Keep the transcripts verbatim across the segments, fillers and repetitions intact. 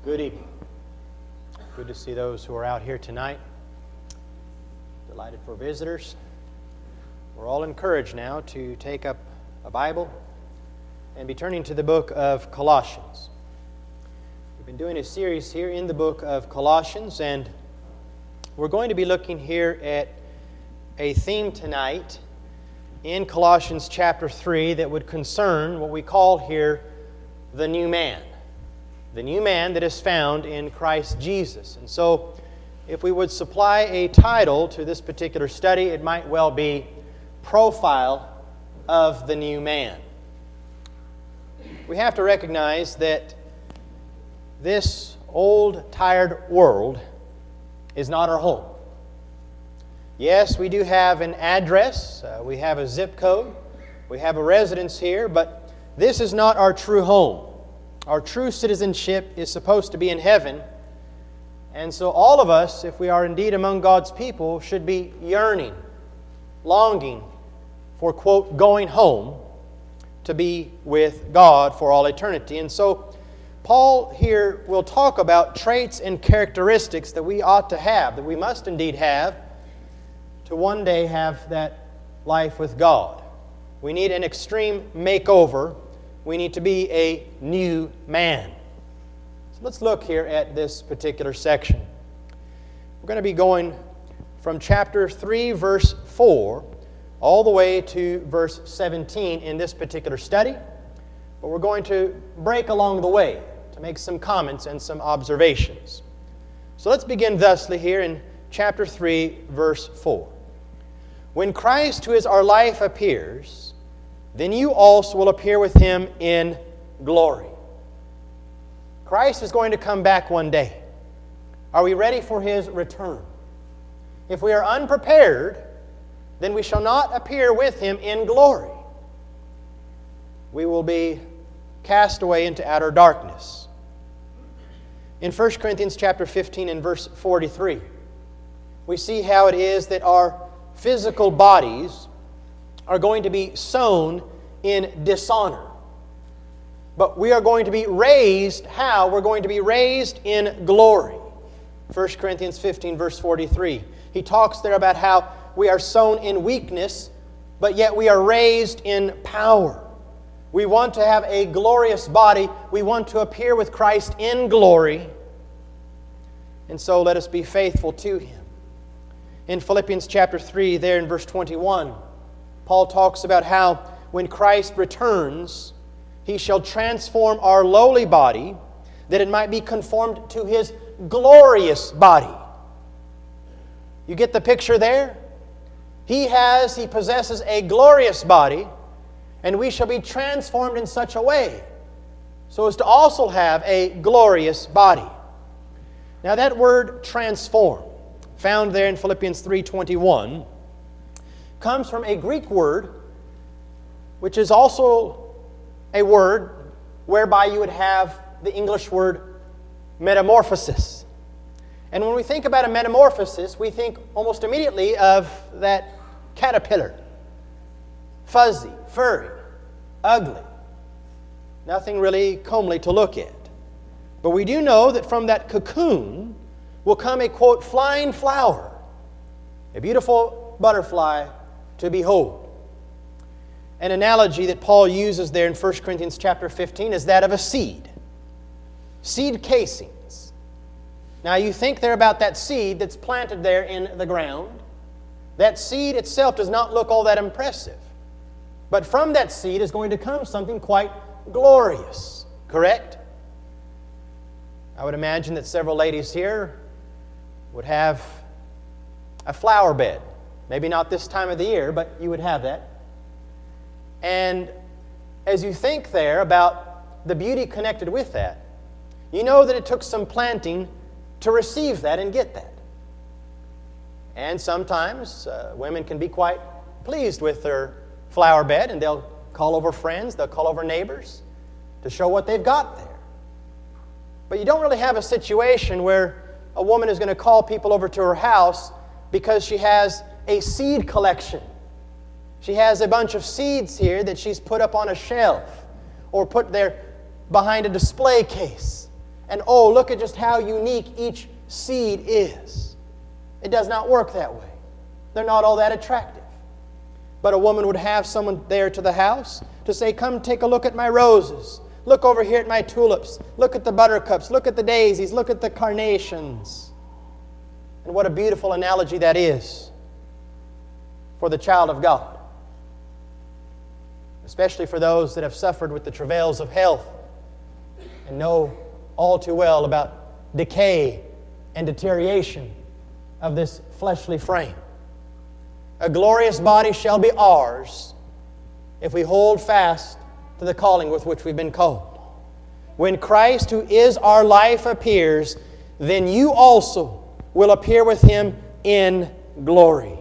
Good evening. Good to see those who are out here tonight. Delighted for visitors. We're all encouraged now to take up a Bible and be turning to the book of Colossians. We've been doing a series here in the book of Colossians, and we're going to be looking here at a theme tonight in Colossians chapter three that would concern what we call here the new man. The new man that is found in Christ Jesus. And so, if we would supply a title to this particular study, it might well be Profile of the New Man. We have to recognize that this old, tired world is not our home. Yes, we do have an address, uh, we have a zip code, we have a residence here, but this is not our true home. Our true citizenship is supposed to be in heaven. And so all of us, if we are indeed among God's people, should be yearning, longing for, quote, going home to be with God for all eternity. And so Paul here will talk about traits and characteristics that we ought to have, that we must indeed have, to one day have that life with God. We need an extreme makeover. We need to be a new man. So let's look here at this particular section. We're going to be going from chapter three, verse four, all the way to verse seventeen in this particular study. But we're going to break along the way to make some comments and some observations. So let's begin thusly here in chapter three, verse four. When Christ, who is our life, appears, then you also will appear with Him in glory. Christ is going to come back one day. Are we ready for His return? If we are unprepared, then we shall not appear with Him in glory. We will be cast away into outer darkness. In First Corinthians chapter fifteen and verse forty-three, we see how it is that our physical bodies are going to be sown in dishonor. But we are going to be raised, how? We're going to be raised in glory. First Corinthians fifteen, verse forty-three. He talks there about how we are sown in weakness, but yet we are raised in power. We want to have a glorious body. We want to appear with Christ in glory. And so let us be faithful to Him. In Philippians chapter three, there in verse twenty-one, Paul talks about how when Christ returns, He shall transform our lowly body that it might be conformed to His glorious body. You get the picture there? He has, He possesses a glorious body, and we shall be transformed in such a way so as to also have a glorious body. Now that word transform, found there in Philippians three twenty-one, comes from a Greek word, which is also a word whereby you would have the English word metamorphosis. And when we think about a metamorphosis, we think almost immediately of that caterpillar. Fuzzy, furry, ugly. Nothing really comely to look at. But we do know that from that cocoon will come a, quote, flying flower, a beautiful butterfly to behold. An analogy that Paul uses there in First Corinthians chapter fifteen is that of a seed. Seed casings. Now you think there about that seed that's planted there in the ground. That seed itself does not look all that impressive. But from that seed is going to come something quite glorious. Correct? I would imagine that several ladies here would have a flower bed. Maybe not this time of the year, but you would have that. And as you think there about the beauty connected with that, you know that it took some planting to receive that and get that. And sometimes uh, women can be quite pleased with their flower bed, and they'll call over friends, they'll call over neighbors to show what they've got there. But you don't really have a situation where a woman is going to call people over to her house because she has a seed collection. She has a bunch of seeds here that she's put up on a shelf or put there behind a display case. And oh, look at just how unique each seed is. It does not work that way. They're not all that attractive. But a woman would have someone there to the house to say, come take a look at my roses. Look over here at my tulips. Look at the buttercups. Look at the daisies. Look at the carnations. And what a beautiful analogy that is for the child of God. Especially for those that have suffered with the travails of health and know all too well about decay and deterioration of this fleshly frame. A glorious body shall be ours if we hold fast to the calling with which we've been called. When Christ, who is our life, appears, then you also will appear with Him in glory.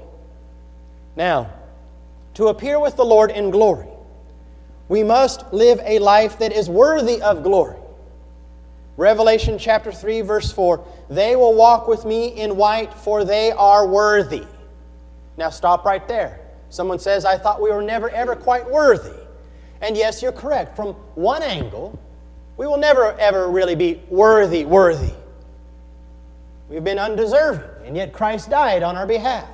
Now, to appear with the Lord in glory, we must live a life that is worthy of glory. Revelation chapter three, verse four, they will walk with me in white, for they are worthy. Now stop right there. Someone says, I thought we were never ever quite worthy. And yes, you're correct. From one angle, we will never ever really be worthy, worthy. We've been undeserving, and yet Christ died on our behalf.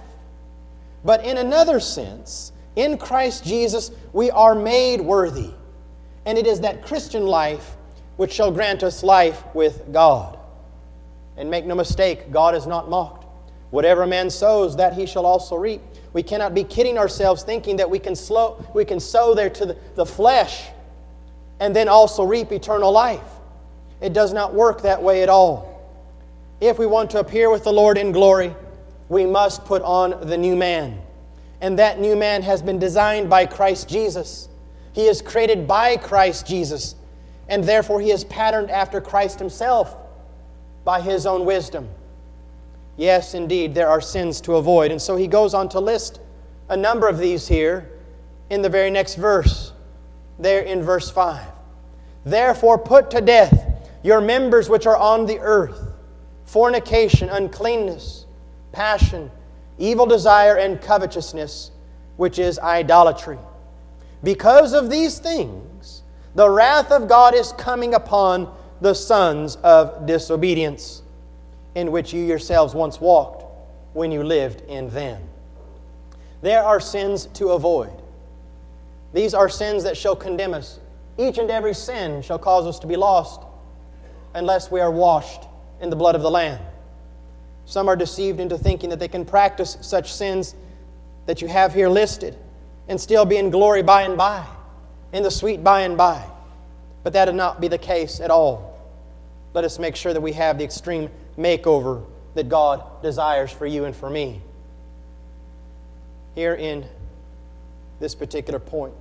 But in another sense, in Christ Jesus, we are made worthy. And it is that Christian life which shall grant us life with God. And make no mistake, God is not mocked. Whatever a man sows, that he shall also reap. We cannot be kidding ourselves thinking that we can, slow, we can sow there to the, the flesh and then also reap eternal life. It does not work that way at all. If we want to appear with the Lord in glory, we must put on the new man. And that new man has been designed by Christ Jesus. He is created by Christ Jesus. And therefore He is patterned after Christ Himself by His own wisdom. Yes, indeed, there are sins to avoid. And so he goes on to list a number of these here in the very next verse, there in verse five. Therefore put to death your members which are on the earth, fornication, uncleanness, passion, evil desire, and covetousness, which is idolatry. Because of these things, the wrath of God is coming upon the sons of disobedience, in which you yourselves once walked when you lived in them. There are sins to avoid. These are sins that shall condemn us. Each and every sin shall cause us to be lost unless we are washed in the blood of the Lamb. Some are deceived into thinking that they can practice such sins that you have here listed and still be in glory by and by, in the sweet by and by. But that would not be the case at all. Let us make sure that we have the extreme makeover that God desires for you and for me. Here in this particular point,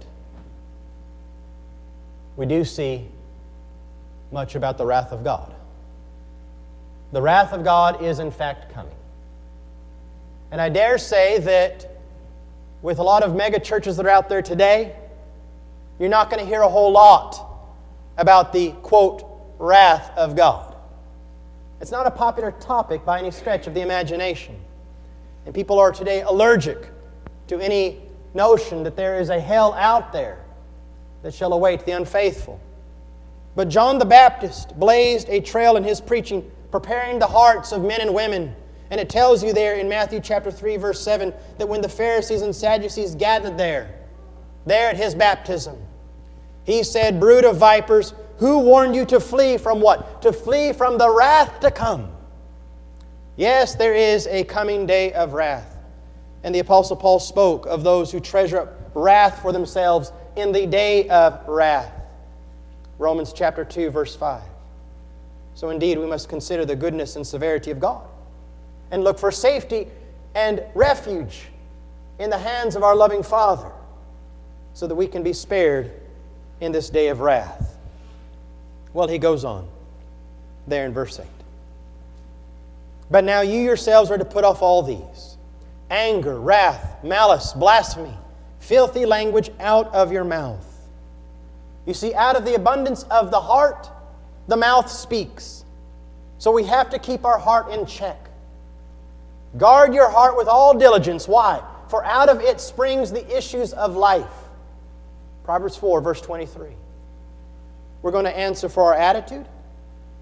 we do see much about the wrath of God. The wrath of God is in fact coming. And I dare say that with a lot of mega churches that are out there today, you're not going to hear a whole lot about the, quote, wrath of God. It's not a popular topic by any stretch of the imagination. And people are today allergic to any notion that there is a hell out there that shall await the unfaithful. But John the Baptist blazed a trail in his preaching, preparing the hearts of men and women. And it tells you there in Matthew chapter three, verse seven, that when the Pharisees and Sadducees gathered there, there at His baptism, He said, brood of vipers, who warned you to flee from what? To flee from the wrath to come. Yes, there is a coming day of wrath. And the Apostle Paul spoke of those who treasure up wrath for themselves in the day of wrath. Romans chapter two, verse five. So indeed, we must consider the goodness and severity of God and look for safety and refuge in the hands of our loving Father so that we can be spared in this day of wrath. Well, he goes on there in verse eight. But now you yourselves are to put off all these: anger, wrath, malice, blasphemy, filthy language out of your mouth. You see, out of the abundance of the heart, the mouth speaks. So we have to keep our heart in check. Guard your heart with all diligence. Why? For out of it springs the issues of life. Proverbs four, verse twenty-three. We're going to answer for our attitude.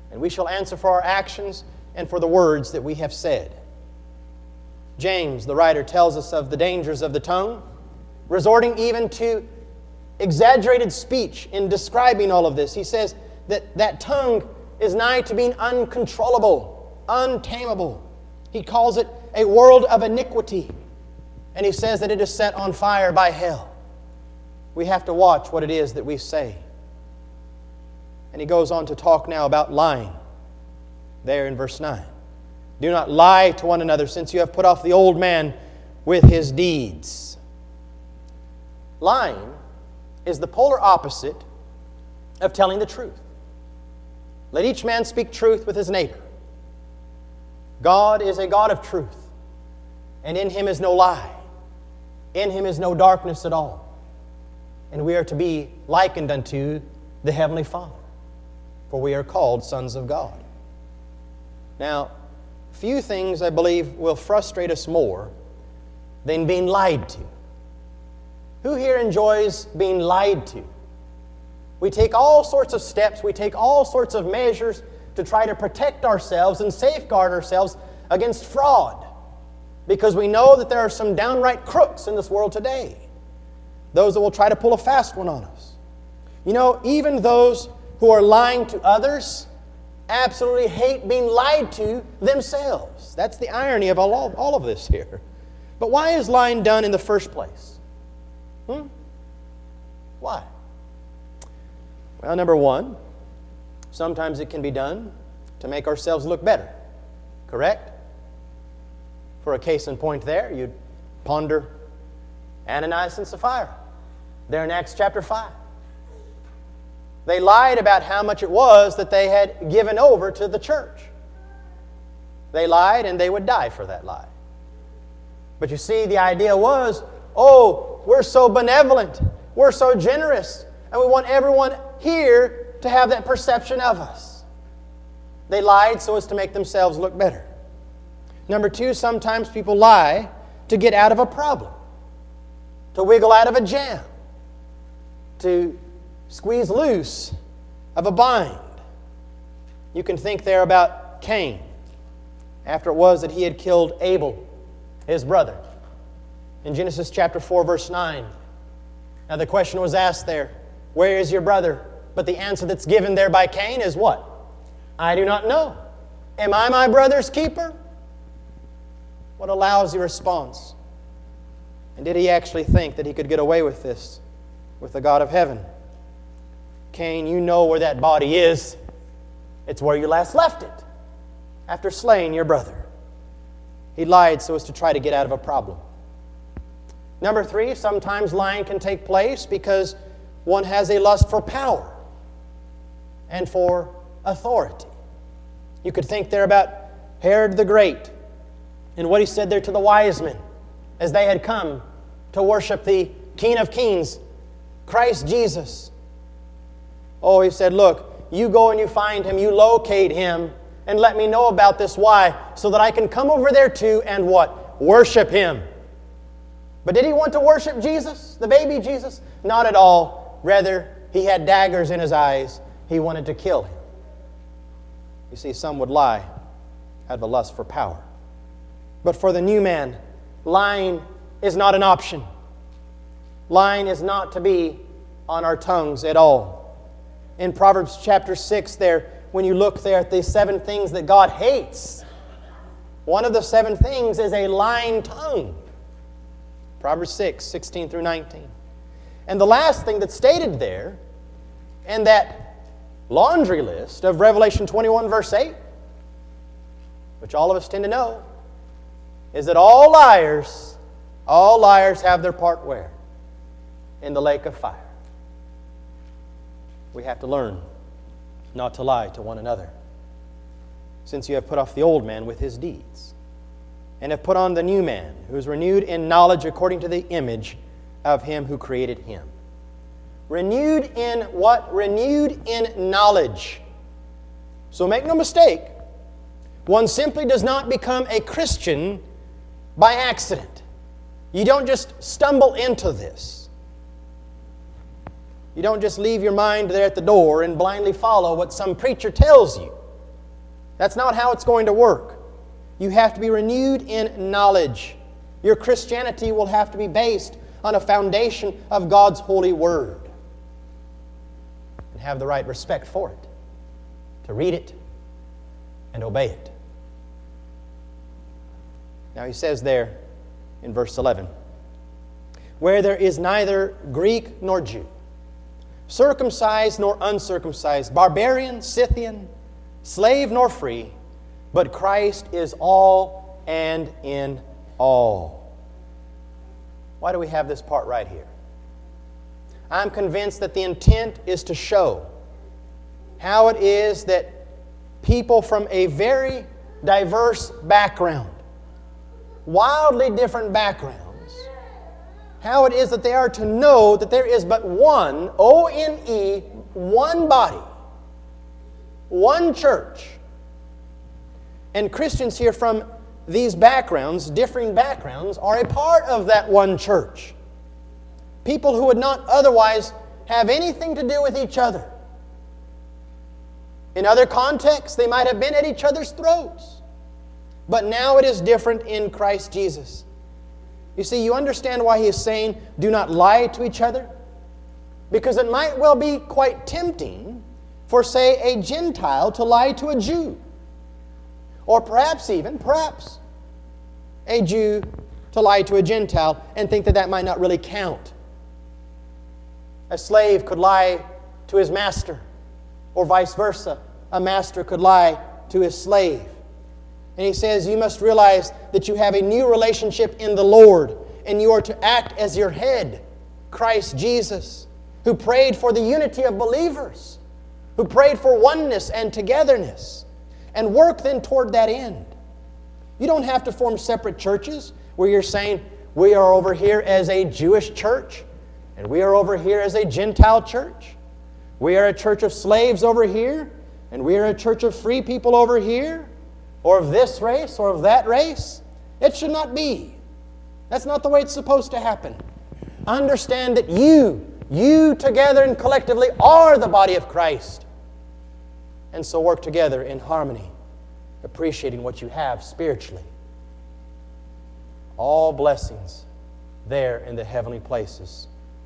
and we shall answer for our actions and for the words that we have said. James, the writer, tells us of the dangers of the tongue, resorting even to exaggerated speech in describing all of this. He says that that tongue is nigh to being uncontrollable, untamable. He calls it a world of iniquity, and he says that it is set on fire by hell. We have to watch what it is that we say. And he goes on to talk now about lying, there in verse nine. Do not lie to one another, since you have put off the old man with his deeds. Lying is the polar opposite of telling the truth. Let each man speak truth with his neighbor. God is a God of truth, and in Him is no lie. In Him is no darkness at all. And we are to be likened unto the Heavenly Father, for we are called sons of God. Now, few things, I believe, will frustrate us more than being lied to. Who here enjoys being lied to? We take all sorts of steps, we take all sorts of measures to try to protect ourselves and safeguard ourselves against fraud, because we know that there are some downright crooks in this world today, those that will try to pull a fast one on us. You know, even those who are lying to others absolutely hate being lied to themselves. That's the irony of all, all of this here. But why is lying done in the first place? Hmm? Why? Well, number one, sometimes it can be done to make ourselves look better. Correct? For a case in point there, you'd ponder Ananias and Sapphira. There in Acts chapter five. They lied about how much it was that they had given over to the church. They lied and they would die for that lie. But you see, the idea was, oh, we're so benevolent, we're so generous, and we want everyone here to have that perception of us. They lied so as to make themselves look better. Number two, sometimes people lie to get out of a problem, to wiggle out of a jam, to squeeze loose of a bind. You can think there about Cain, after it was that he had killed Abel, his brother. In Genesis chapter four, verse nine. Now the question was asked there, where is your brother? But the answer that's given there by Cain is what? I do not know. Am I my brother's keeper? What a lousy response. And did he actually think that he could get away with this with the God of heaven? Cain, you know where that body is. It's where you last left it, after slaying your brother. He lied so as to try to get out of a problem. Number three, sometimes lying can take place because one has a lust for power and for authority. You could think there about Herod the Great and what he said there to the wise men as they had come to worship the King of Kings, Christ Jesus. Oh, he said, look, you go and you find him, you locate him, and let me know about this. Why? So that I can come over there too and what? Worship him. But did he want to worship Jesus, the baby Jesus? Not at all. Rather, he had daggers in his eyes. He wanted to kill him. You see, some would lie out of a lust for power. But for the new man, lying is not an option. Lying is not to be on our tongues at all. In Proverbs chapter six there, when you look there at the seven things that God hates, one of the seven things is a lying tongue. Proverbs six, sixteen through nineteen. And the last thing that's stated there in that laundry list of Revelation twenty-one, verse eight, which all of us tend to know, is that all liars, all liars have their part where? In the lake of fire. We have to learn not to lie to one another, since you have put off the old man with his deeds, and have put on the new man, who is renewed in knowledge according to the image of him who created him. Renewed in what? Renewed in knowledge. So make no mistake, one simply does not become a Christian by accident. You don't just stumble into this. You don't just leave your mind there at the door and blindly follow what some preacher tells you. That's not how it's going to work. You have to be renewed in knowledge. Your Christianity will have to be based on a foundation of God's holy Word. And have the right respect for it. To read it and obey it. Now he says there in verse eleven, where there is neither Greek nor Jew, circumcised nor uncircumcised, barbarian, Scythian, slave nor free, but Christ is all and in all. Why do we have this part right here? I'm convinced that the intent is to show how it is that people from a very diverse background, wildly different backgrounds, how it is that they are to know that there is but one, O N E, one body, one church. And Christians here from these backgrounds, differing backgrounds, are a part of that one church. People who would not otherwise have anything to do with each other. In other contexts, they might have been at each other's throats. But now it is different in Christ Jesus. You see, you understand why he is saying, do not lie to each other? Because it might well be quite tempting for, say, a Gentile to lie to a Jew. Or perhaps even, perhaps, a Jew to lie to a Gentile and think that that might not really count. A slave could lie to his master, or vice versa. A master could lie to his slave. And he says, you must realize that you have a new relationship in the Lord, and you are to act as your head, Christ Jesus, who prayed for the unity of believers, who prayed for oneness and togetherness, and work then toward that end. You don't have to form separate churches where you're saying, we are over here as a Jewish church, and we are over here as a Gentile church. We are a church of slaves over here, and we are a church of free people over here, or of this race, or of that race. It should not be. That's not the way it's supposed to happen. Understand that you, you together and collectively are the body of Christ. And so work together in harmony, appreciating what you have spiritually. All blessings there in the heavenly places.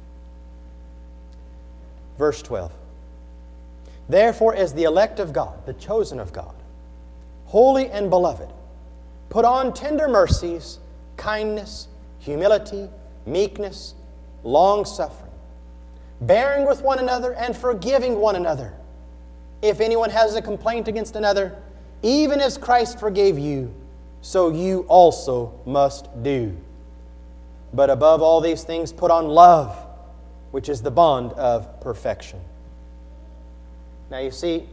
Verse twelve. Therefore, as the elect of God, the chosen of God, holy and beloved, put on tender mercies, kindness, humility, meekness, long-suffering, bearing with one another and forgiving one another. If anyone has a complaint against another, even as Christ forgave you, so you also must do. But above all these things, put on love, which is the bond of perfection. Now you see,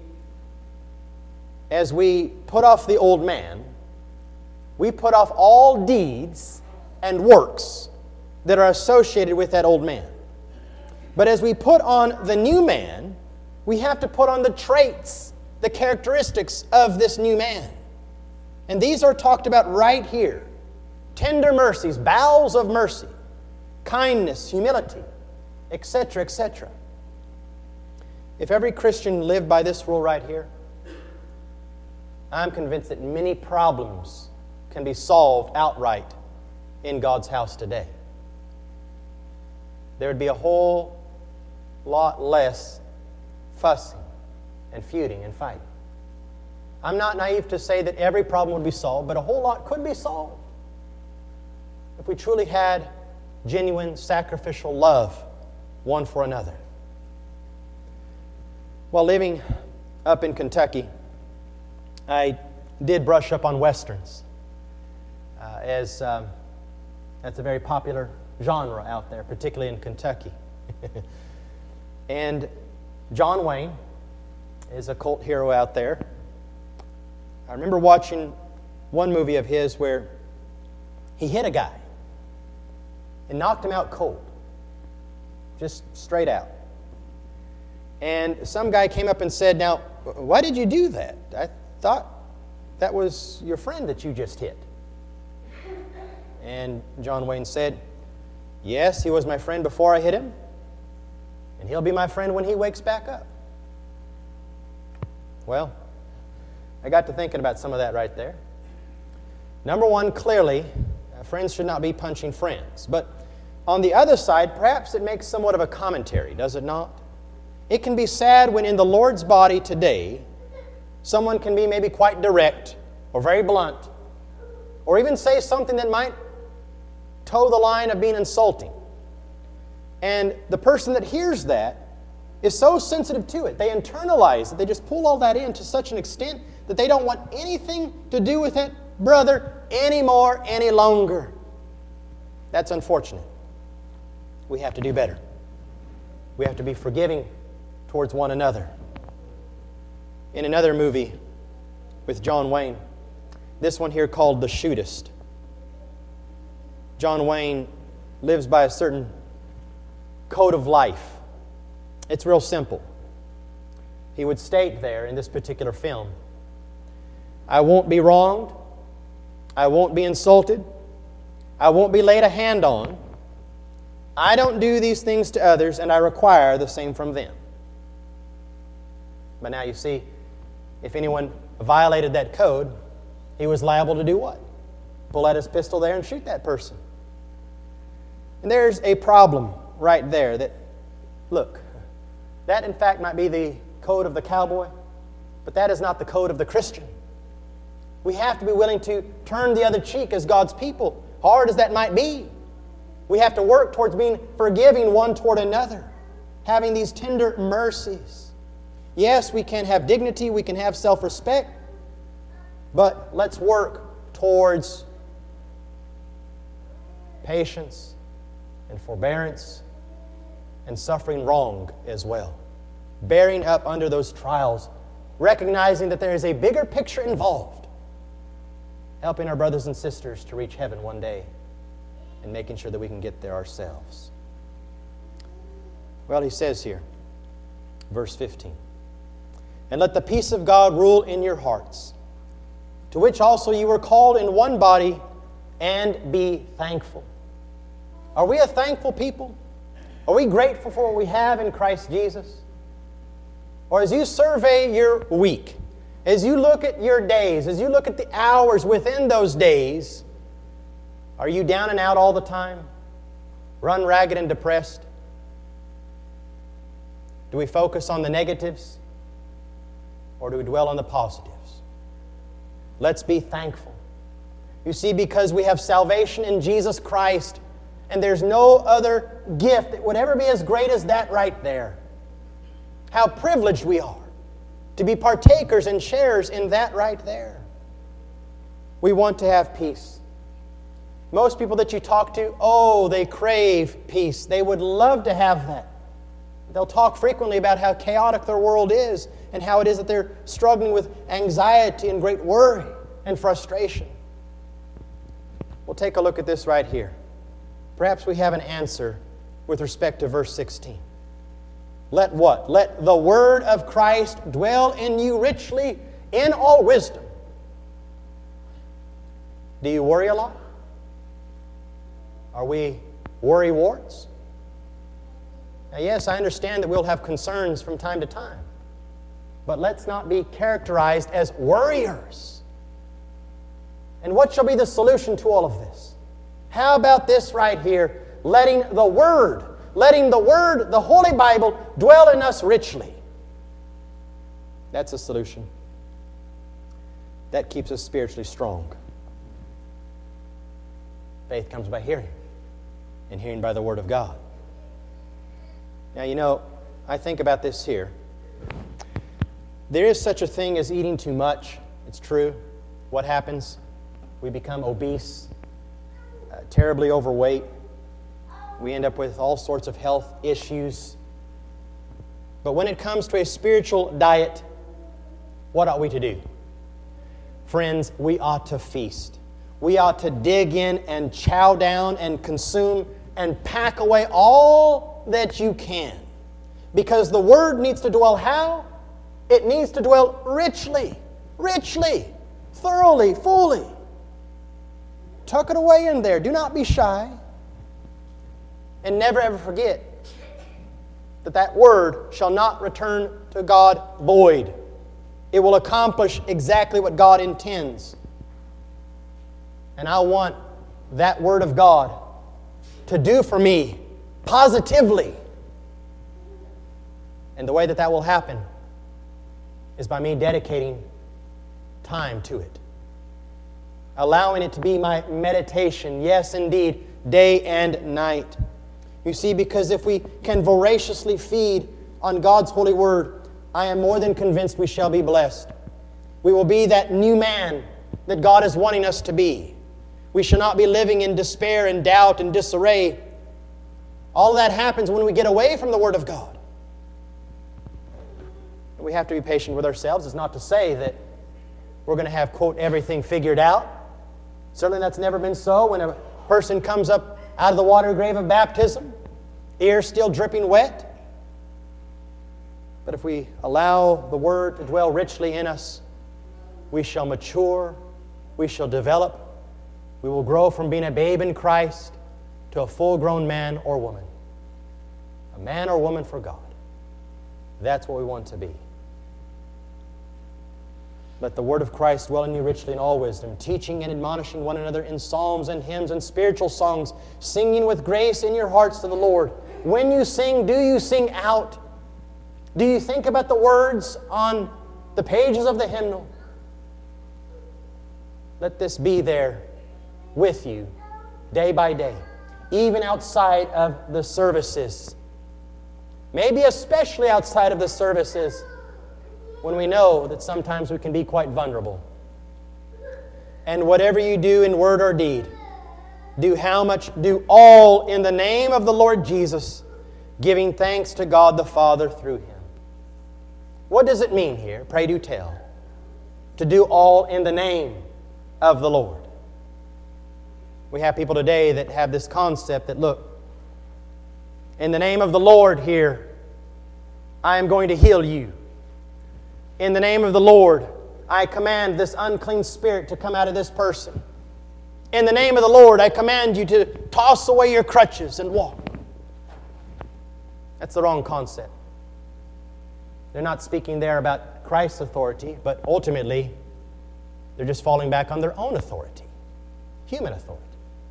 as we put off the old man, we put off all deeds and works that are associated with that old man. But as we put on the new man, we have to put on the traits, the characteristics of this new man. And these are talked about right here. Tender mercies, bowels of mercy, kindness, humility, et cetera, et cetera. If every Christian lived by this rule right here, I'm convinced that many problems can be solved outright in God's house today. There would be a whole lot less fussing and feuding and fighting. I'm not naive to say that every problem would be solved, but a whole lot could be solved if we truly had genuine sacrificial love one for another. While living up in Kentucky, I did brush up on Westerns, uh, as um, that's a very popular genre out there, particularly in Kentucky. And John Wayne is a cult hero out there. I remember watching one movie of his where he hit a guy and knocked him out cold, just straight out. And some guy came up and said, now, why did you do that? I thought that was your friend that you just hit. And John Wayne said, yes, he was my friend before I hit him, and he'll be my friend when he wakes back up. Well, I got to thinking about some of that right there. Number one, clearly, uh, friends should not be punching friends. But on the other side, perhaps it makes somewhat of a commentary, does it not? It can be sad when in the Lord's body today, someone can be maybe quite direct or very blunt, or even say something that might toe the line of being insulting. And the person that hears that is so sensitive to it. They internalize it. They just pull all that in to such an extent that they don't want anything to do with it, brother, anymore, any longer. That's unfortunate. We have to do better. We have to be forgiving towards one another. In another movie with John Wayne, this one here called The Shootist, John Wayne lives by a certain code of life. It's real simple. He would state there in this particular film, I won't be wronged, I won't be insulted, I won't be laid a hand on, I don't do these things to others, and I require the same from them. But now you see, if anyone violated that code, he was liable to do what? Pull out his pistol there and shoot that person. And there's a problem right there that, look, that in fact might be the code of the cowboy, but that is not the code of the Christian. We have to be willing to turn the other cheek as God's people, hard as that might be. We have to work towards being forgiving one toward another, having these tender mercies. Yes, we can have dignity, we can have self-respect, but let's work towards patience and forbearance and suffering wrong as well. Bearing up under those trials, recognizing that there is a bigger picture involved, helping our brothers and sisters to reach heaven one day and making sure that we can get there ourselves. Well, he says here, verse fifteen, and let the peace of God rule in your hearts, to which also you were called in one body, and be thankful. Are we a thankful people? Are we grateful for what we have in Christ Jesus? Or as you survey your week, as you look at your days, as you look at the hours within those days, are you down and out all the time? Run ragged and depressed? Do we focus on the negatives? Or do we dwell on the positives? Let's be thankful. You see, because we have salvation in Jesus Christ, and there's no other gift that would ever be as great as that right there. How privileged we are to be partakers and sharers in that right there. We want to have peace. Most people that you talk to, oh, they crave peace. They would love to have that. They'll talk frequently about how chaotic their world is and how it is that they're struggling with anxiety and great worry and frustration. We'll take a look at this right here. Perhaps we have an answer with respect to verse sixteen. Let what? Let the word of Christ dwell in you richly in all wisdom. Do you worry a lot? Are we worry-warts? Now, yes, I understand that we'll have concerns from time to time, but let's not be characterized as worriers. And what shall be the solution to all of this? How about this right here? Letting the Word, letting the Word, the Holy Bible, dwell in us richly. That's a solution. That keeps us spiritually strong. Faith comes by hearing, and hearing by the Word of God. Now, you know, I think about this here. There is such a thing as eating too much. It's true. What happens? We become obese, uh, terribly overweight. We end up with all sorts of health issues. But when it comes to a spiritual diet, what ought we to do? Friends, we ought to feast. We ought to dig in and chow down and consume and pack away all that you can. Because the Word needs to dwell how? It needs to dwell richly, richly, thoroughly, fully. Tuck it away in there. Do not be shy. And never ever forget that that Word shall not return to God void. It will accomplish exactly what God intends. And I want that Word of God to do for me positively. And the way that that will happen is by me dedicating time to it. Allowing it to be my meditation, yes, indeed, day and night. You see, because if we can voraciously feed on God's holy Word, I am more than convinced we shall be blessed. We will be that new man that God is wanting us to be. We shall not be living in despair and doubt and disarray. All of that happens when we get away from the Word of God. We have to be patient with ourselves. It's not to say that we're going to have, quote, everything figured out. Certainly that's never been so. When a person comes up out of the water grave of baptism, ears still dripping wet. But if we allow the Word to dwell richly in us, we shall mature, we shall develop, we will grow from being a babe in Christ to a full-grown man or woman. A man or woman for God. That's what we want to be. Let the Word of Christ dwell in you richly in all wisdom, teaching and admonishing one another in psalms and hymns and spiritual songs, singing with grace in your hearts to the Lord. When you sing, do you sing out? Do you think about the words on the pages of the hymnal? Let this be there with you day by day, even outside of the services. Maybe especially outside of the services, when we know that sometimes we can be quite vulnerable. And whatever you do in word or deed, do how much? Do all in the name of the Lord Jesus, giving thanks to God the Father through Him. What does it mean here? Pray do tell. To do all in the name of the Lord. We have people today that have this concept that, look, in the name of the Lord here, I am going to heal you. In the name of the Lord, I command this unclean spirit to come out of this person. In the name of the Lord, I command you to toss away your crutches and walk. That's the wrong concept. They're not speaking there about Christ's authority, but ultimately, they're just falling back on their own authority, human authority.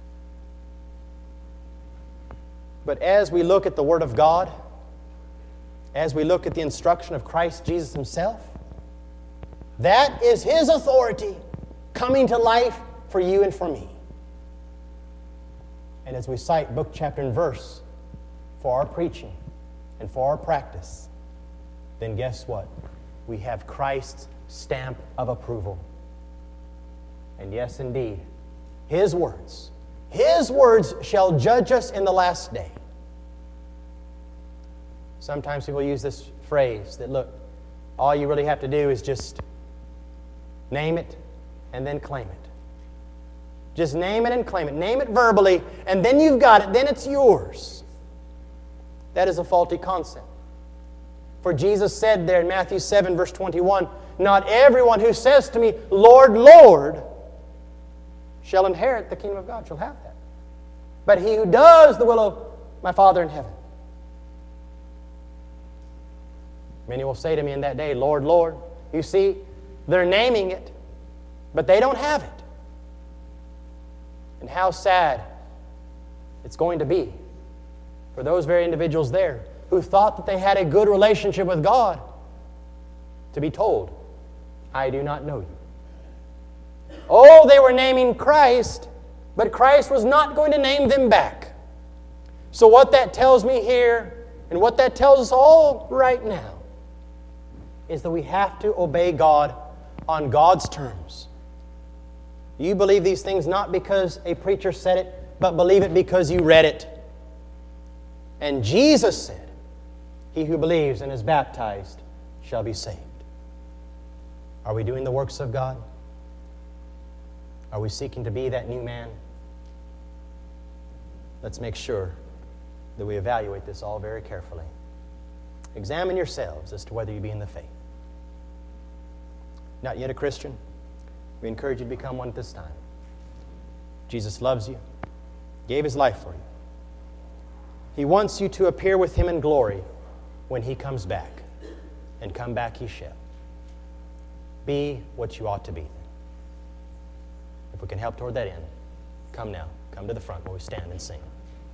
But as we look at the Word of God, as we look at the instruction of Christ Jesus Himself, that is His authority coming to life for you and for me. And as we cite book, chapter, and verse for our preaching and for our practice, then guess what? We have Christ's stamp of approval. And yes, indeed, His words, His words shall judge us in the last day. Sometimes people use this phrase that, look, all you really have to do is just name it and then claim it. Just name it and claim it. Name it verbally, and then you've got it. Then it's yours. That is a faulty concept. For Jesus said there in Matthew seven, verse twenty-one, not everyone who says to me, Lord, Lord, shall inherit the kingdom of God, shall have that. But he who does the will of my Father in heaven. Many will say to me in that day, Lord, Lord. You see, they're naming it, but they don't have it. And how sad it's going to be for those very individuals there who thought that they had a good relationship with God to be told, I do not know you. Oh, they were naming Christ, but Christ was not going to name them back. So what that tells me here, and what that tells us all right now, is that we have to obey God on God's terms. You believe these things not because a preacher said it, but believe it because you read it. And Jesus said, he who believes and is baptized shall be saved. Are we doing the works of God? Are we seeking to be that new man? Let's make sure that we evaluate this all very carefully. Examine yourselves as to whether you be in the faith. Not yet a Christian? We encourage you to become one at this time. Jesus loves you, gave His life for you. He wants you to appear with Him in glory when He comes back, and come back He shall. be what you ought to be. If we can help toward that end, come now. Come to the front where we stand and sing.